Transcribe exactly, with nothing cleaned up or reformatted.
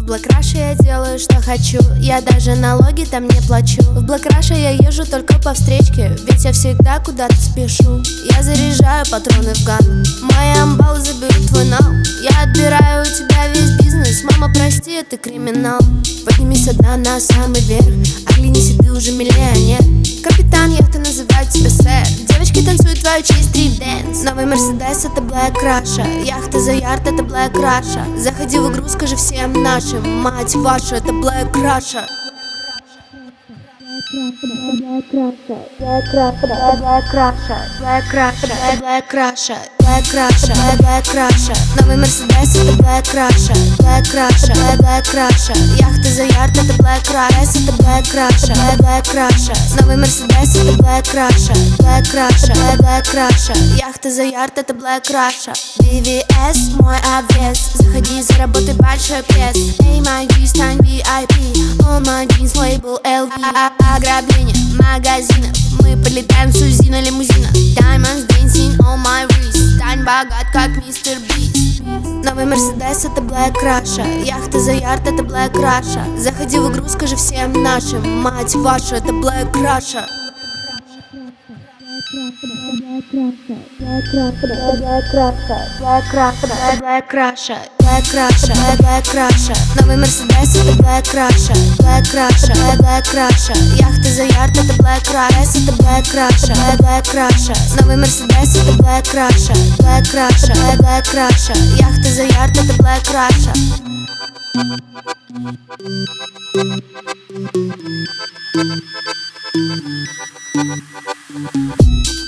Black Russia я делаю, что хочу. Я даже налоги там не плачу. В Black Russia я езжу только по встречке, ведь я всегда куда-то спешу. Я заряжаю патроны в ган, мои амбалы заберут твой нал. Я отбираю у тебя весь бизнес, мама, прости, это криминал. Поднимись одна на самый верх, оглянись, и ты уже миллионер. Капитан яхты называют тебя сэр, девочки танцуют твою честь стрип-дэнс. Новый Мерседес — это Black Russia, яхта за ярд — это Black Russia. Заходи в игру, скажи всем нашим, мать вашу, это Black Russia. Black Russia, Black Russia, Black Russia, Black Russia, Black Russia, Black Russia, Black Russia. Новый Мерседес — это Black Russia, Black Russia, Black Russia. Яхта за ярд — это Black Russia, это Black Russia, Black Russia. Новый Мерседес — это Black Russia, Black Russia, Black Russia. Яхта за ярд — это Black Russia. би ви эс мой обвес, заходи, заработай большой пресс. Эй, мои джи, стань ви ай пи, all my jeans, лейбл эл ви. Ограбление магазинов, мы подлетаем с УЗИ на лимузинах. Diamonds dancing on my wrist, стань богат, как мистер Бист. Новый Мерседес — это Black Russia, яхта за ярд — это Black Russia. Заходи в игру, скажи всем нашим, мать вашу, это Black Russia. Black Russia, Black Russia, Black Russia, Black Russia, Black Russia, Black Russia, Black Russia. Новый Мерседес — это Black Russia, Black Russia, Black Russia. Яхта за ярд — это Black Russia, это Black Russia, Black Russia. Новый Мерседес — это Black Russia, Black Russia, Black Russia. Яхта за ярд — это Black Russia. Thank you.